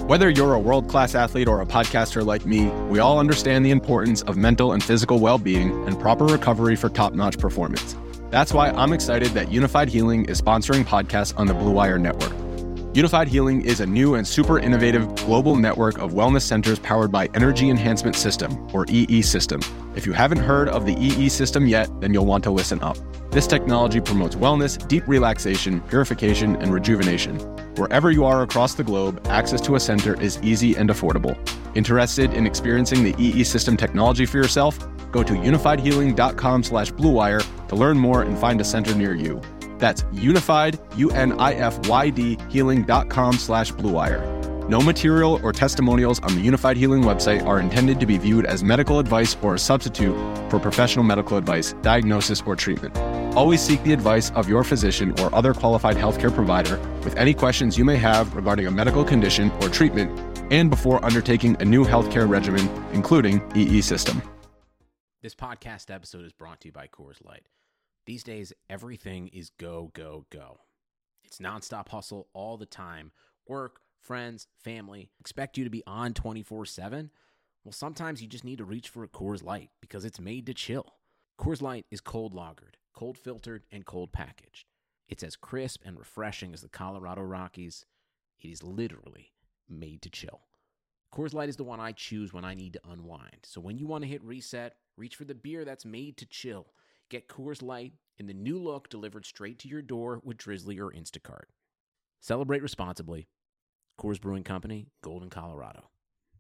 Whether you're a world-class athlete or a podcaster like me, we all understand the importance of mental and physical well-being and proper recovery for top-notch performance. That's why I'm excited that Unified Healing is sponsoring podcasts on the Blue Wire Network. Unified Healing is a new and super innovative global network of wellness centers powered by Energy Enhancement System, or EE System. If you haven't heard of the EE System yet, then you'll want to listen up. This technology promotes wellness, deep relaxation, purification, and rejuvenation. Wherever you are across the globe, access to a center is easy and affordable. Interested in experiencing the EE System technology for yourself? Go to unifiedhealing.com/bluewire to learn more and find a center near you. That's unified, UNIFYD, healing.com/bluewire. No material or testimonials on the Unified Healing website are intended to be viewed as medical advice or a substitute for professional medical advice, diagnosis, or treatment. Always seek the advice of your physician or other qualified healthcare provider with any questions you may have regarding a medical condition or treatment and before undertaking a new healthcare regimen, including EE System. This podcast episode is brought to you by Coors Light. These days, everything is go, go, go. It's nonstop hustle all the time. Work, friends, family expect you to be on 24/7. Well, sometimes you just need to reach for a Coors Light because it's made to chill. Coors Light is cold lagered, cold filtered, and cold packaged. It's as crisp and refreshing as the Colorado Rockies. It is literally made to chill. Coors Light is the one I choose when I need to unwind. So when you want to hit reset, reach for the beer that's made to chill. Get Coors Light in the new look delivered straight to your door with Drizzly or Instacart. Celebrate responsibly. Coors Brewing Company, Golden, Colorado.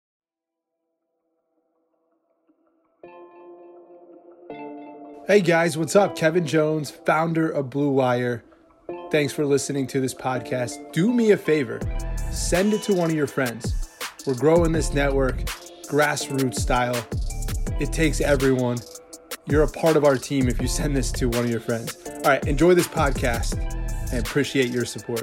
Hey guys, what's up? Kevin Jones, founder of Blue Wire. Thanks for listening to this podcast. Do me a favor, send it to one of your friends. We're growing this network, grassroots style. It takes everyone. You're a part of our team if you send this to one of your friends. All right, enjoy this podcast and appreciate your support.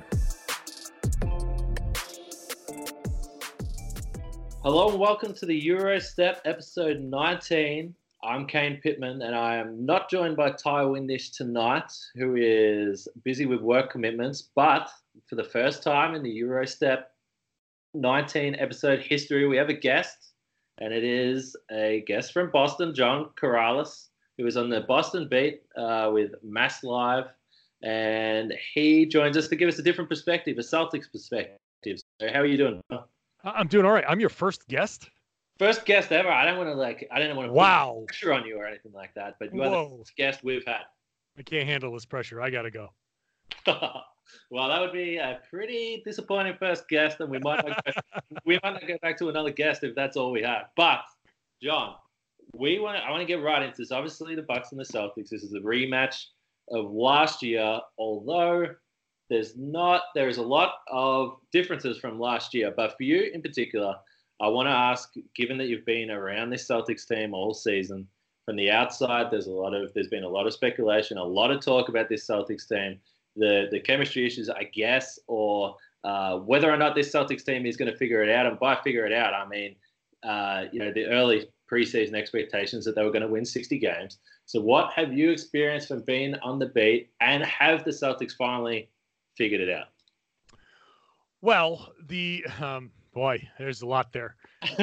Hello and welcome to the Eurostep episode 19. I'm Kane Pittman and I am not joined by Ty Windish tonight, who is busy with work commitments, but for the first time in the Eurostep 19 episode history, we have a guest, and it is a guest from Boston, John Karalis, who is on the Boston beat with Mass Live, and he joins us to give us a different perspective, a Celtics perspective. So how are you doing? I'm doing all right. I'm your first guest. First guest ever. I didn't want to put pressure on you or anything like that, but you are the first guest we've had. I can't handle this pressure. I gotta go. Well, that would be a pretty disappointing first guest, and we might not go back to another guest if that's all we have. But John, I want to get right into this. Obviously, the Bucks and the Celtics. This is a rematch of last year, although there is a lot of differences from last year. But for you in particular, I want to ask, given that you've been around this Celtics team all season, from the outside, there's been a lot of speculation, a lot of talk about this Celtics team, the chemistry issues, I guess, or whether or not this Celtics team is going to figure it out. And by figure it out, I mean, the early preseason expectations that they were going to win 60 games. So what have you experienced from being on the beat, and have the Celtics finally figured it out? Well, boy, there's a lot there.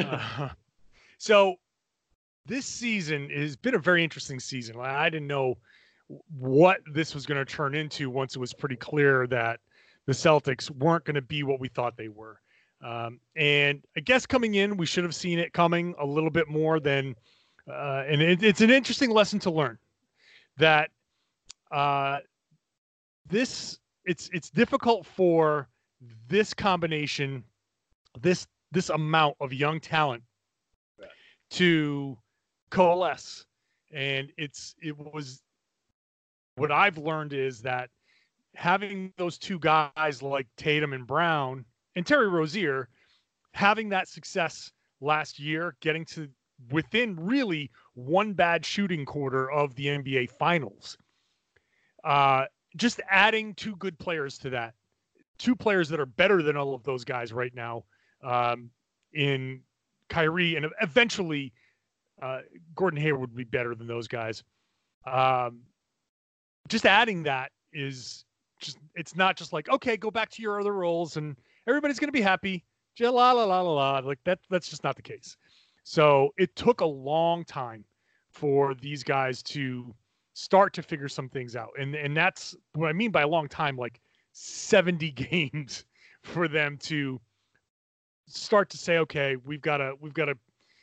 So this season has been a very interesting season. I didn't know what this was going to turn into once it was pretty clear that the Celtics weren't going to be what we thought they were. And I guess coming in, we should have seen it coming a little bit more than, and it's an interesting lesson to learn that it's difficult for this combination, this amount of young talent to coalesce. And what I've learned is that having those two guys like Tatum and Brown and Terry Rozier having that success last year, getting to within really one bad shooting quarter of the NBA Finals, just adding two good players to that, two players that are better than all of those guys right now, in Kyrie, and eventually Gordon Hayward would be better than those guys. Just adding that is just, it's not just like, okay, go back to your other roles and everybody's going to be happy. la la la la la. Like that's just not the case. So it took a long time for these guys to start to figure some things out. And that's what I mean by a long time, like 70 games for them to start to say, okay, we've got to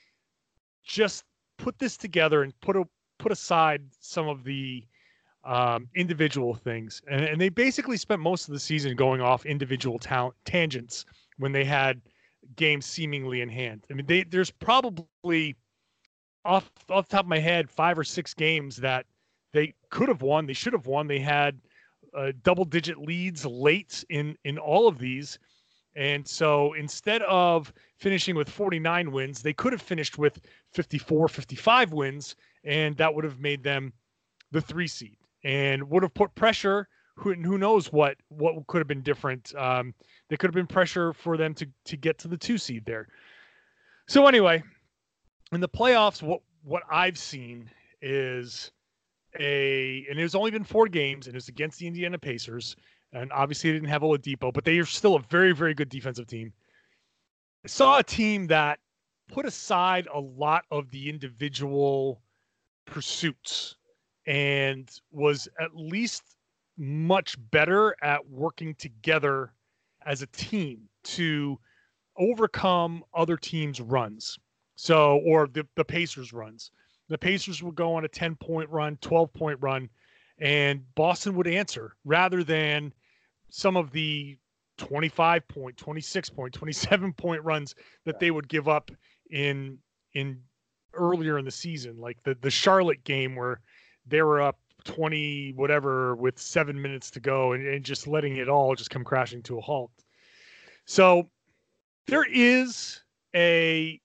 just put this together and put aside some of the individual things. And they basically spent most of the season going off individual tangents when they had games seemingly in hand. I mean, there's probably off the top of my head 5 or 6 games that they could have won. They should have won. They had double-digit leads late in all of these. And so instead of finishing with 49 wins, they could have finished with 54, 55 wins, and that would have made them the 3 seed and would have put pressure. Who knows what could have been different. There could have been pressure for them to get to the 2 seed there. So anyway, in the playoffs, what I've seen is and it's only been 4 games, and it's against the Indiana Pacers. And obviously, they didn't have Oladipo, but they are still a very, very good defensive team. I saw a team that put aside a lot of the individual pursuits and was at least much better at working together as a team to overcome other teams' runs. So, or the Pacers' runs. The Pacers would go on a 10-point run, 12-point run, and Boston would answer rather than some of the 25-point, 26-point, 27-point runs that they would give up in earlier in the season, like the Charlotte game where they were up 20 whatever with 7 minutes to go and just letting it all just come crashing to a halt. So there is an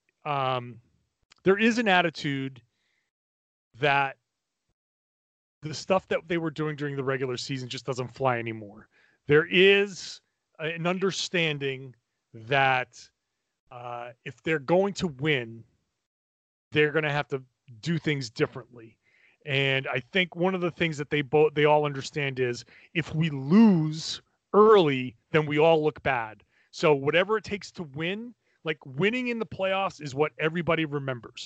attitude that the stuff that they were doing during the regular season just doesn't fly anymore. There is an understanding that if they're going to win, they're going to have to do things differently. And I think one of the things that they all understand is if we lose early, then we all look bad. So whatever it takes to win, like winning in the playoffs is what everybody remembers.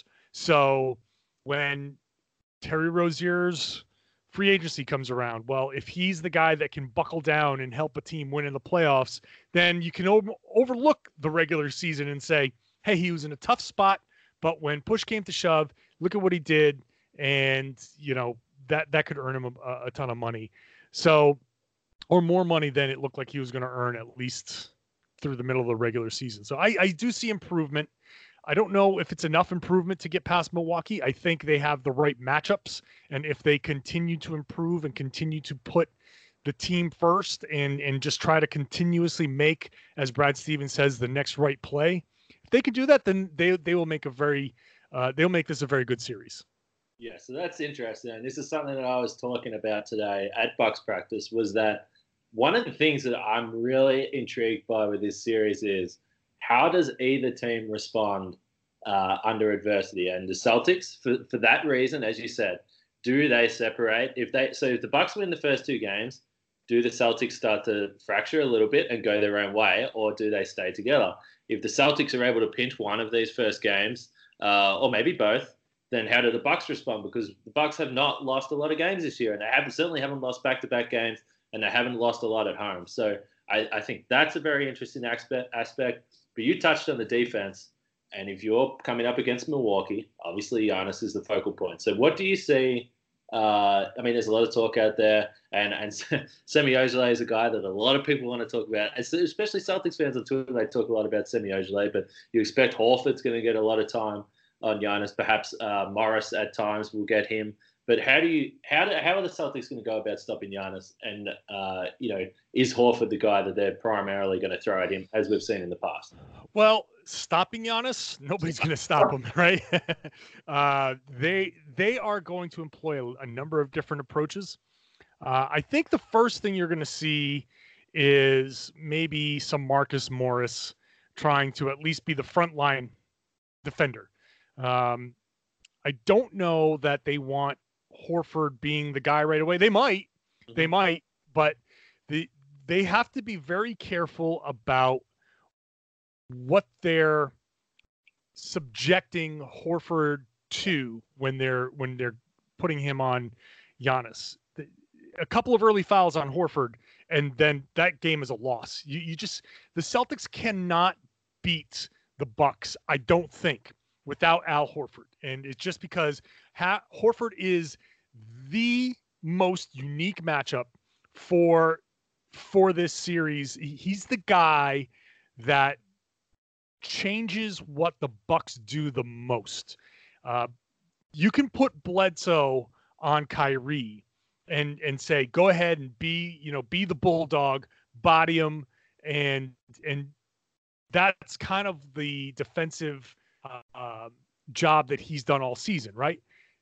So when Terry Rozier's free agency comes around, well, if he's the guy that can buckle down and help a team win in the playoffs, then you can overlook the regular season and say, hey, he was in a tough spot, but when push came to shove, look at what he did. And, that could earn him a ton of money. So, or more money than it looked like he was going to earn at least through the middle of the regular season. So I do see improvement. I don't know if it's enough improvement to get past Milwaukee. I think they have the right matchups. And if they continue to improve and continue to put the team first and just try to continuously make, as Brad Stevens says, the next right play, if they can do that, then they will make they'll make this a very good series. Yeah, so that's interesting. And this is something that I was talking about today at Bucks practice, was that one of the things that I'm really intrigued by with this series is how does either team respond under adversity? And the Celtics, for that reason, as you said, do they separate? If the Bucks win the first 2 games, do the Celtics start to fracture a little bit and go their own way, or do they stay together? If the Celtics are able to pinch one of these first games, or maybe both, then how do the Bucks respond? Because the Bucks have not lost a lot of games this year, and they certainly haven't lost back-to-back games, and they haven't lost a lot at home. So I think that's a very interesting aspect. But you touched on the defense, and if you're coming up against Milwaukee, obviously Giannis is the focal point. So what do you see? There's a lot of talk out there, and Semi Ojeleye is a guy that a lot of people want to talk about, especially Celtics fans on Twitter. They talk a lot about Semi Ojeleye, but you expect Horford's going to get a lot of time on Giannis. Perhaps Morris at times will get him. But how are the Celtics going to go about stopping Giannis? And is Horford the guy that they're primarily going to throw at him, as we've seen in the past? Well, stopping Giannis, nobody's going to stop him, right? They are going to employ a number of different approaches. I think the first thing you're going to see is maybe some Marcus Morris trying to at least be the frontline defender. I don't know that they want Horford being the guy right away. They might, but they have to be very careful about what they're subjecting Horford to when they're putting him on Giannis. A couple of early fouls on Horford, and then that game is a loss. You just, the Celtics cannot beat the Bucks, I don't think, without Al Horford. And it's just because Horford is the most unique matchup for this series. He's the guy that changes what the Bucks do the most. You can put Bledsoe on Kyrie and say, go ahead and be the bulldog, body him, and that's kind of the defensive job that he's done all season, right?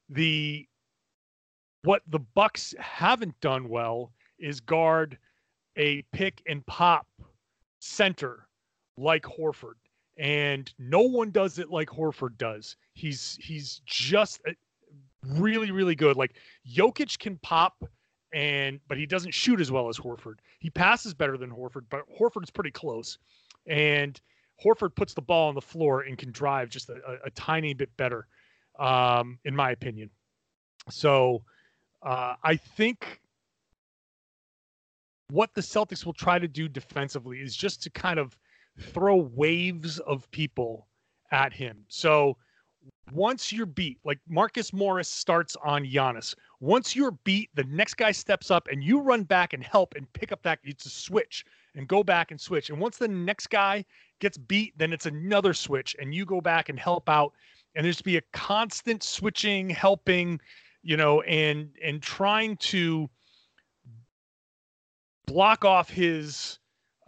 What the Bucks haven't done well is guard a pick and pop center like Horford, and no one does it like Horford does. He's just really, really good. Like, Jokic can pop, but he doesn't shoot as well as Horford. He passes better than Horford, but Horford's pretty close. And Horford puts the ball on the floor and can drive just a tiny bit better, in my opinion. So I think what the Celtics will try to do defensively is just to kind of throw waves of people at him. So once you're beat, like Marcus Morris starts on Giannis, once you're beat, the next guy steps up and you run back and help and pick up that. It's a switch and go back and switch. And once the next guy gets beat, then it's another switch and you go back and help out. And there's to be a constant switching, helping, and trying to block off his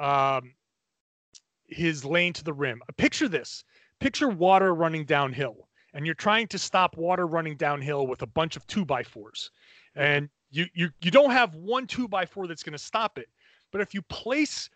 lane to the rim. Picture this. Picture water running downhill, and you're trying to stop water running downhill with a bunch of 2x4s. And you don't have one 2x4 that's going to stop it. But if you place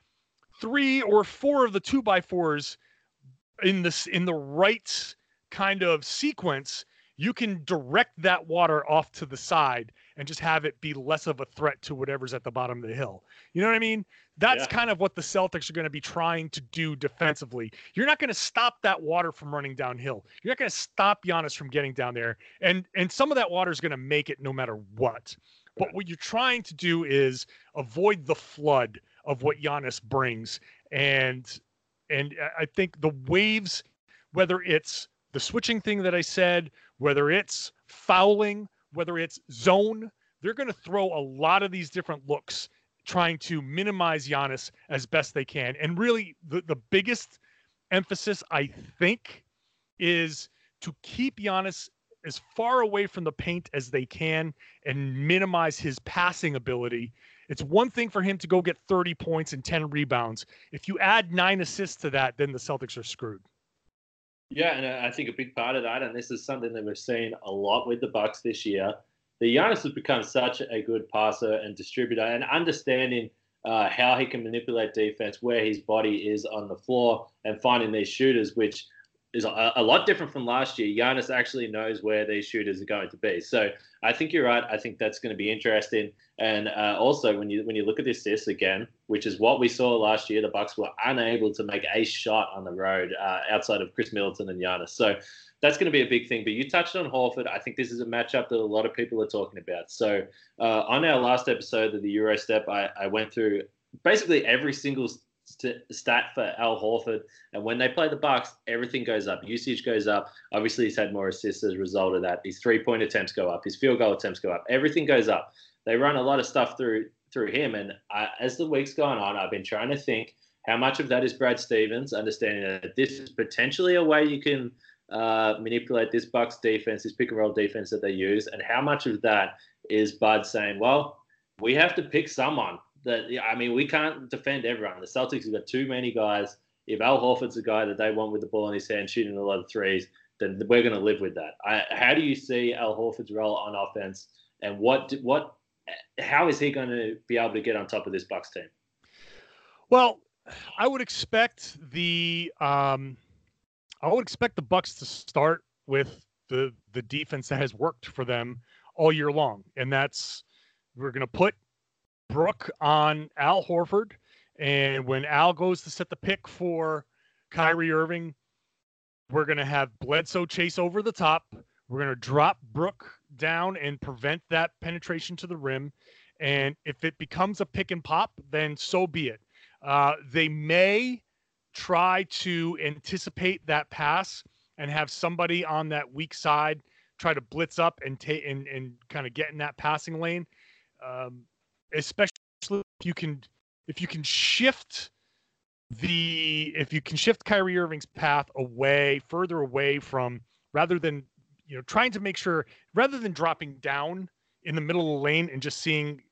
3 or 4 of the 2x4s in the right kind of sequence, you can direct that water off to the side and just have it be less of a threat to whatever's at the bottom of the hill. You know what I mean? That's kind of what the Celtics are going to be trying to do defensively. You're not going to stop that water from running downhill. You're not going to stop Giannis from getting down there. And some of that water is going to make it no matter what. But what you're trying to do is avoid the flood of what Giannis brings. And I think the waves, whether it's the switching thing that I said, whether it's fouling, whether it's zone, they're going to throw a lot of these different looks trying to minimize Giannis as best they can. And really, the biggest emphasis, I think, is to keep Giannis as far away from the paint as they can and minimize his passing ability. It's one thing for him to go get 30 points and 10 rebounds. If you add 9 assists to that, then the Celtics are screwed. Yeah, and I think a big part of that, and this is something that we've seen a lot with the Bucks this year, the Giannis has become such a good passer and distributor, and understanding how he can manipulate defense, where his body is on the floor, and finding these shooters, which is a lot different from last year. Giannis actually knows where these shooters are going to be. So I think you're right. I think that's going to be interesting. And also, when you look at the assists again, which is what we saw last year, the Bucks were unable to make a shot on the road outside of Chris Middleton and Giannis. So that's going to be a big thing. But you touched on Horford. I think this is a matchup that a lot of people are talking about. So on our last episode of the Eurostep, I went through basically every single stat for Al Horford, and when they play the Bucks, everything goes up. Usage goes up. Obviously, he's had more assists as a result of that. His 3-point attempts go up. His field goal attempts go up. Everything goes up. They run a lot of stuff through him, and as the week's gone on, I've been trying to think how much of that is Brad Stevens, understanding that this is potentially a way you can manipulate this Bucks defense, this pick-and-roll defense that they use, and how much of that is Bud saying, well, we have to pick someone. We can't defend everyone. The Celtics have got too many guys. If Al Horford's a guy that they want with the ball in his hand, shooting a lot of threes, then we're going to live with that. How do you see Al Horford's role on offense, and how is he going to be able to get on top of this Bucks team? Well, I would expect the Bucks to start with the defense that has worked for them all year long, and that's, we're going to put Brook on Al Horford, and when Al goes to set the pick for Kyrie Irving. We're going to have Bledsoe chase over the top. We're going to drop Brook down and prevent that penetration to the rim. And if it becomes a pick and pop, then so be it. They may try to anticipate that pass and have somebody on that weak side try to blitz up and kind of get in that passing lane. Especially if you can shift Kyrie Irving's path further away from, rather than trying to make sure, rather than dropping down in the middle of the lane and just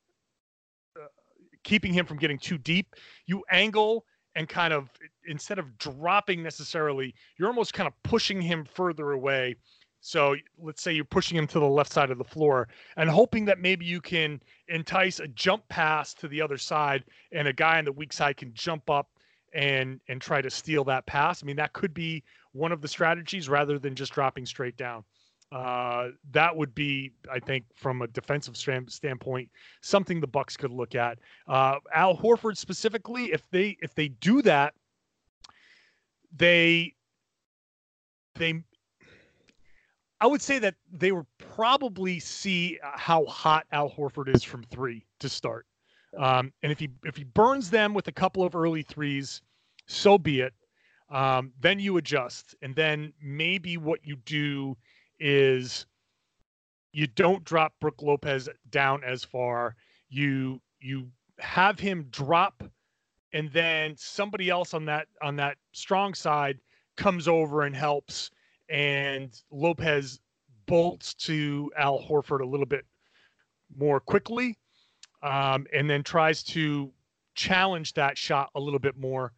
keeping him from getting too deep, you angle and kind of, instead of dropping necessarily, you're almost kind of pushing him further away. So let's say you're pushing him to the left side of the floor and hoping that maybe you can entice a jump pass to the other side and a guy on the weak side can jump up and try to steal that pass. I mean, that could be one of the strategies rather than just dropping straight down. That would be, I think, from a defensive standpoint, something the Bucks could look at. Al Horford specifically, if they do that, I would say that they would probably see how hot Al Horford is from three to start. And if he burns them with a couple of early threes, so be it. Then you adjust. And then maybe what you do is you don't drop Brook Lopez down as far. You have him drop, and then somebody else on that strong side comes over and helps, and Lopez bolts to Al Horford a little bit more quickly, and then tries to challenge that shot a little bit more.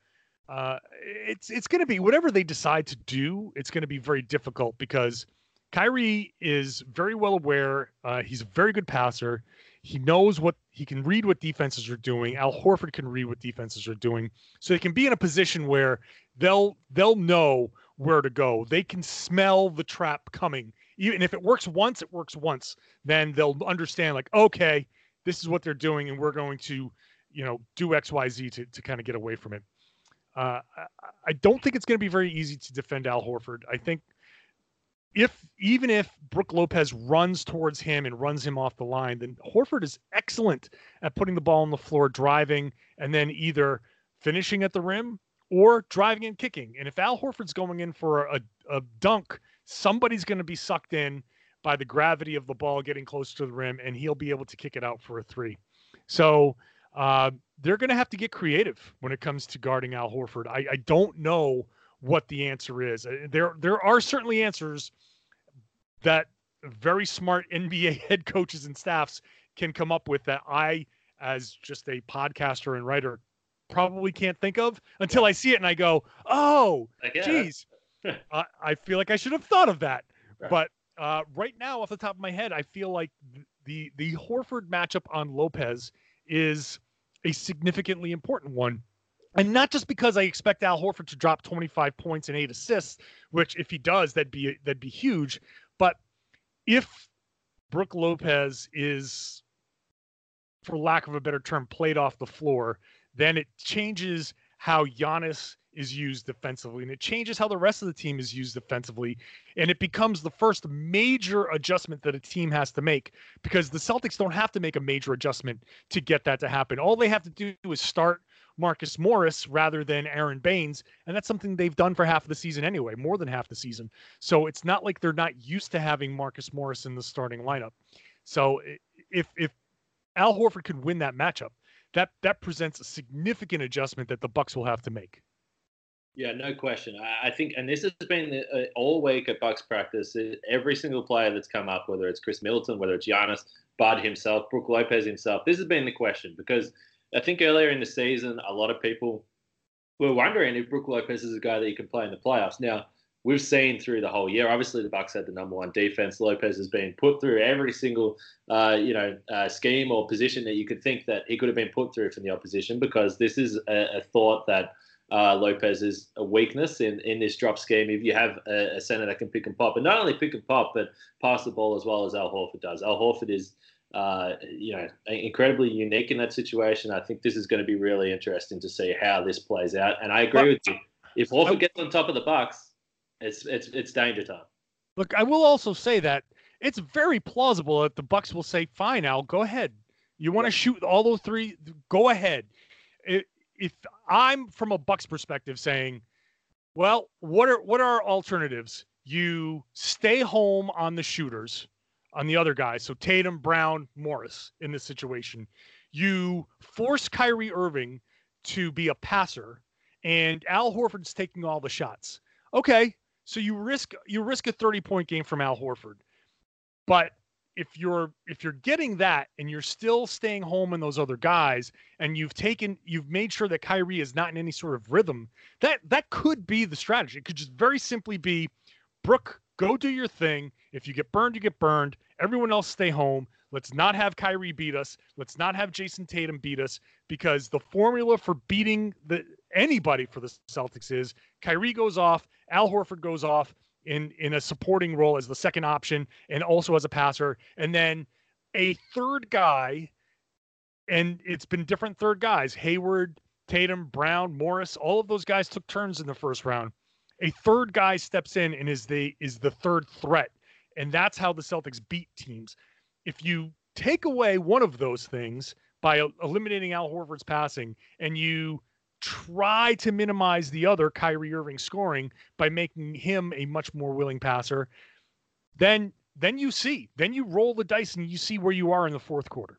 It's going to be, whatever they decide to do, it's going to be very difficult because Kyrie is very well aware. He's a very good passer. He knows he can read what defenses are doing. Al Horford can read what defenses are doing. So they can be in a position where they'll know where to go. They can smell the trap coming. Even if it works once, it works once. Then they'll understand, like, okay, this is what they're doing, and we're going to, do X, Y, Z to kind of get away from it. I don't think it's going to be very easy to defend Al Horford. I think even if Brook Lopez runs towards him and runs him off the line, then Horford is excellent at putting the ball on the floor, driving, and then either finishing at the rim or driving and kicking. And if Al Horford's going in for a dunk, somebody's going to be sucked in by the gravity of the ball getting close to the rim, and he'll be able to kick it out for a three. So they're going to have to get creative when it comes to guarding Al Horford. I don't know what the answer is. There are certainly answers that very smart NBA head coaches and staffs can come up with that I, as just a podcaster and writer, probably can't think of until I see it and I go, oh, geez, I feel like I should have thought of that. Right. But right now, off the top of my head, I feel like the Horford matchup on Lopez is a significantly important one. And not just because I expect Al Horford to drop 25 points and 8 assists, which if he does, that'd be huge. But if Brook Lopez is, for lack of a better term, played off the floor, then it changes how Giannis is used defensively, and it changes how the rest of the team is used defensively. And it becomes the first major adjustment that a team has to make, because the Celtics don't have to make a major adjustment to get that to happen. All they have to do is start Marcus Morris rather than Aaron Baines, and that's something they've done for half of the season anyway, more than half the season. So it's not like they're not used to having Marcus Morris in the starting lineup. So if Al Horford could win that matchup, that presents a significant adjustment that the Bucks will have to make. Yeah, no question. I think, and this has been all week at Bucks practice, every single player that's come up, whether it's Chris Middleton, whether it's Giannis, Bud himself, Brook Lopez himself, this has been the question, because I think earlier in the season, a lot of people were wondering if Brook Lopez is a guy that you can play in the playoffs. Now, we've seen through the whole year, obviously the Bucks had the number one defense. Lopez has been put through every single, scheme or position that you could think that he could have been put through from the opposition, because this is a thought that Lopez is a weakness in this drop scheme. If you have a center that can pick and pop, and not only pick and pop, but pass the ball as well as Al Horford does. Al Horford is, incredibly unique in that situation. I think this is going to be really interesting to see how this plays out. And I agree with you. If Horford gets on top of the Bucks, it's danger time. Look, I will also say that it's very plausible that the Bucks will say, "Fine, Al, go ahead. You want to shoot all those three? Go ahead." If I'm from a Bucks perspective saying, "Well, what are our alternatives?" You stay home on the shooters, on the other guys. So Tatum, Brown, Morris in this situation. You force Kyrie Irving to be a passer, and Al Horford's taking all the shots. Okay, so you risk a 30-point game from Al Horford. But if you're getting that and you're still staying home in those other guys, and you've made sure that Kyrie is not in any sort of rhythm, that could be the strategy. It could just very simply be, Brooke, go do your thing. If you get burned, you get burned. Everyone else stay home. Let's not have Kyrie beat us. Let's not have Jason Tatum beat us, because the formula for beating anybody for the Celtics is Kyrie goes off, Al Horford goes off in a supporting role as the second option and also as a passer, and then a third guy, and it's been different third guys, Hayward, Tatum, Brown, Morris, all of those guys took turns in the first round. A third guy steps in and is the third threat. And that's how the Celtics beat teams. If you take away one of those things by eliminating Al Horford's passing, and you try to minimize the other, Kyrie Irving, scoring by making him a much more willing passer, then you roll the dice and you see where you are in the fourth quarter.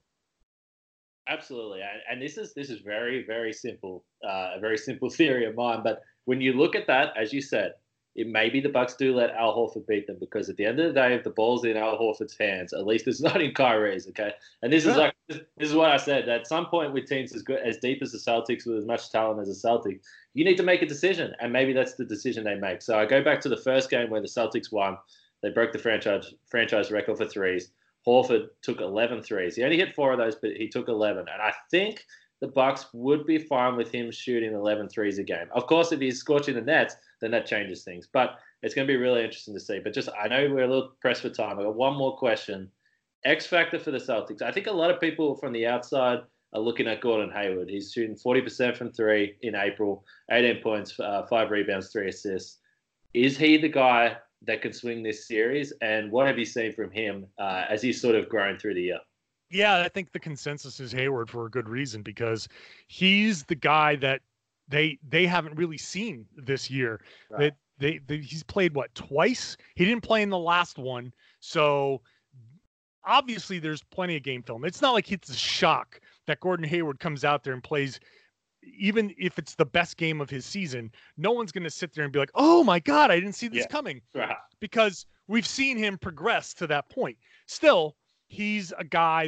Absolutely. And this is very, very simple, a very simple theory of mine. But when you look at that, as you said, it may be the Bucks do let Al Horford beat them, because at the end of the day, if the ball's in Al Horford's hands, at least it's not in Kyrie's, okay? And this is what I said. At some point with teams as deep as the Celtics, with as much talent as the Celtics, you need to make a decision, and maybe that's the decision they make. So I go back to the first game where the Celtics won. They broke the franchise record for threes. Horford took 11 threes. He only hit 4 of those, but he took 11. And I think the Bucks would be fine with him shooting 11 threes a game. Of course, if he's scorching the nets, then that changes things. But it's going to be really interesting to see. But I know we're a little pressed for time. I got one more question. X factor for the Celtics. I think a lot of people from the outside are looking at Gordon Hayward. He's shooting 40% from three in April, 18 points, 5 rebounds, 3 assists. Is he the guy that can swing this series? And what have you seen from him as he's sort of grown through the year? Yeah, I think the consensus is Hayward for a good reason, because he's the guy that they haven't really seen this year. Right. He's played twice? He didn't play in the last one, so obviously there's plenty of game film. It's not like it's a shock that Gordon Hayward comes out there and plays. Even if it's the best game of his season, no one's going to sit there and be like, "Oh my God, I didn't see this coming," because we've seen him progress to that point. Still, he's a guy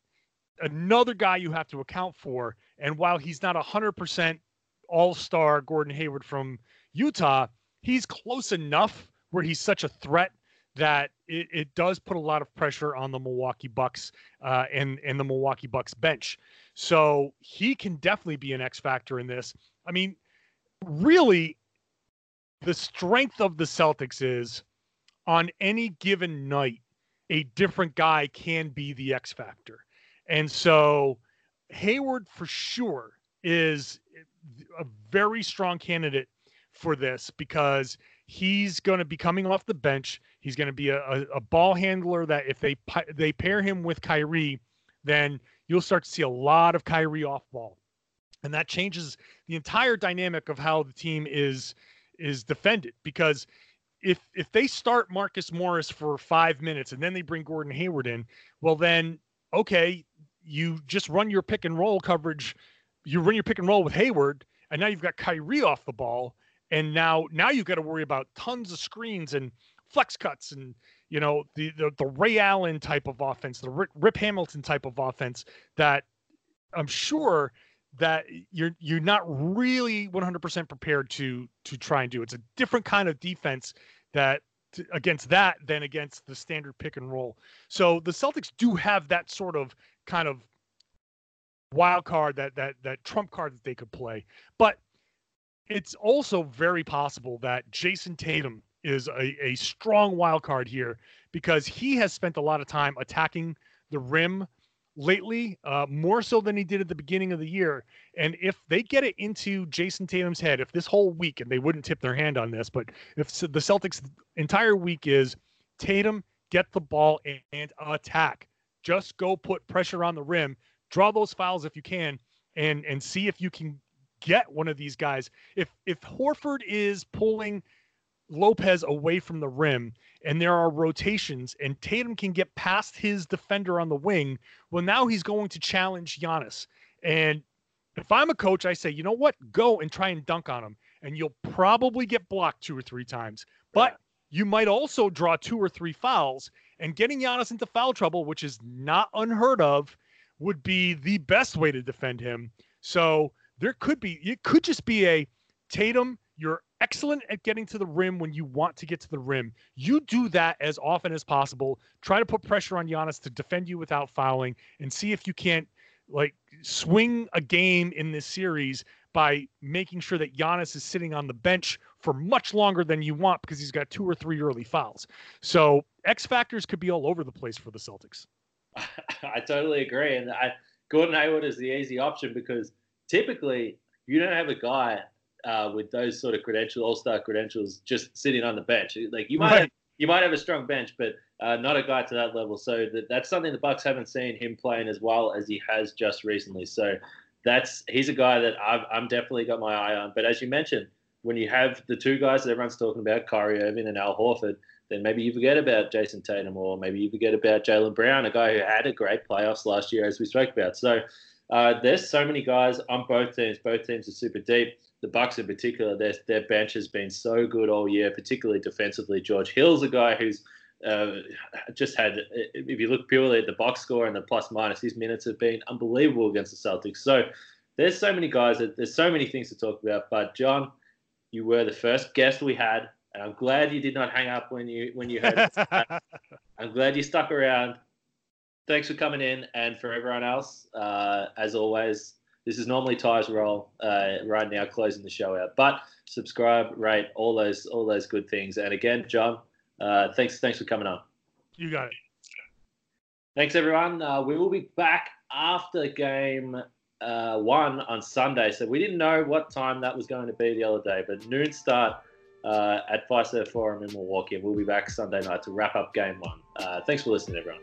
another guy you have to account for. And while he's not 100% all-star Gordon Hayward from Utah, he's close enough where he's such a threat that it does put a lot of pressure on the Milwaukee Bucks and the Milwaukee Bucks bench. So he can definitely be an X factor in this. I mean, really, the strength of the Celtics is on any given night, a different guy can be the X factor. And so Hayward for sure is a very strong candidate for this, because he's going to be coming off the bench. He's going to be a ball handler that if they pair him with Kyrie, then you'll start to see a lot of Kyrie off ball. And that changes the entire dynamic of how the team is defended, because if they start Marcus Morris for 5 minutes and then they bring Gordon Hayward in, well then, okay, you just run your pick and roll coverage. You run your pick and roll with Hayward, and now you've got Kyrie off the ball. And now you've got to worry about tons of screens and flex cuts and, the Ray Allen type of offense, the Rip Hamilton type of offense that I'm sure that you're not really 100% prepared to try and do. It's a different kind of defense against that than against the standard pick and roll. So the Celtics do have that sort of kind of wild card, that trump card that they could play. But it's also very possible that Jason Tatum is a strong wild card here, because he has spent a lot of time attacking the rim lately, more so than he did at the beginning of the year. And if they get it into Jason Tatum's head, if this whole week, and they wouldn't tip their hand on this, but if the Celtics' entire week is Tatum, get the ball and attack, just go put pressure on the rim, draw those fouls if you can, and see if you can get one of these guys. If Horford is pulling Lopez away from the rim and there are rotations and Tatum can get past his defender on the wing, well, now he's going to challenge Giannis. And if I'm a coach, I say, you know what? Go and try and dunk on him. And you'll probably get blocked 2 or 3 times. But you might also draw 2 or 3 fouls. And getting Giannis into foul trouble, which is not unheard of, would be the best way to defend him. So it could just be a Tatum, you're excellent at getting to the rim when you want to get to the rim. You do that as often as possible. Try to put pressure on Giannis to defend you without fouling and see if you can't swing a game in this series by making sure that Giannis is sitting on the bench for much longer than you want because he's got 2 or 3 early fouls. So X factors could be all over the place for the Celtics. I totally agree. And Gordon Hayward is the easy option because typically you don't have a guy with those sort of credentials, all-star credentials, just sitting on the bench. Like you might have a strong bench, but not a guy to that level. So that's something the Bucks haven't seen him playing as well as he has just recently. So he's a guy that I'm definitely got my eye on. But as you mentioned, when you have the 2 guys that everyone's talking about, Kyrie Irving and Al Horford, then maybe you forget about Jason Tatum, or maybe you forget about Jaylen Brown, a guy who had a great playoffs last year, as we spoke about. So there's so many guys on both teams. Both teams are super deep. The Bucks in particular, their bench has been so good all year, particularly defensively. George Hill's a guy who's just had, if you look purely at the box score and the plus minus, his minutes have been unbelievable against the Celtics. So there's so many guys, there's so many things to talk about. But John, you were the first guest we had, and I'm glad you did not hang up when you heard it. I'm glad you stuck around. Thanks for coming in, and for everyone else, as always, this is normally Ty's role right now, closing the show out. But subscribe, rate, all those good things. And again, John, thanks for coming on. You got it. Thanks, everyone. We will be back after game 1 on Sunday. So we didn't know what time that was going to be the other day, but noon start at Fiserv Forum in Milwaukee. And we'll be back Sunday night to wrap up game 1. Thanks for listening, everyone.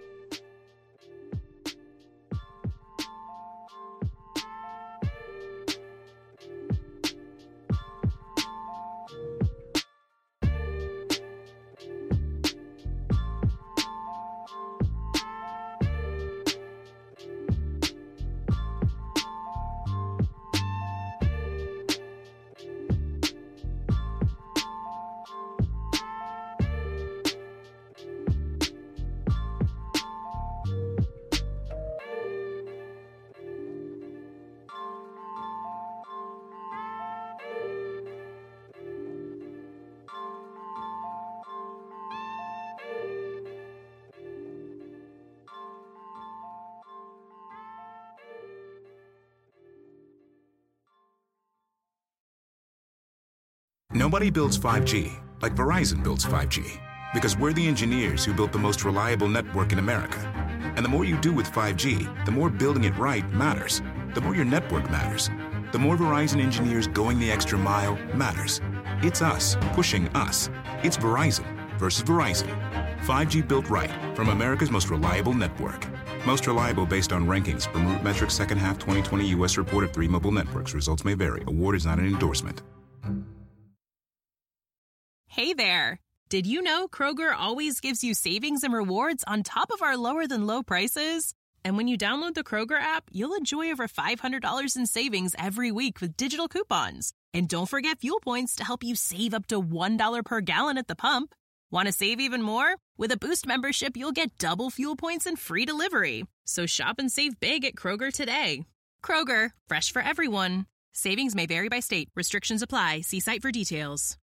Nobody builds 5G like Verizon builds 5G, because we're the engineers who built the most reliable network in America. And the more you do with 5G, the more building it right matters. The more your network matters. The more Verizon engineers going the extra mile matters. It's us pushing us. It's Verizon versus Verizon. 5G built right from America's most reliable network. Most reliable based on rankings from RootMetrics second half 2020 U.S. report of 3 mobile networks. Results may vary. Award is not an endorsement. Hey there. Did you know Kroger always gives you savings and rewards on top of our lower-than-low prices? And when you download the Kroger app, you'll enjoy over $500 in savings every week with digital coupons. And don't forget fuel points to help you save up to $1 per gallon at the pump. Want to save even more? With a Boost membership, you'll get double fuel points and free delivery. So shop and save big at Kroger today. Kroger, fresh for everyone. Savings may vary by state. Restrictions apply. See site for details.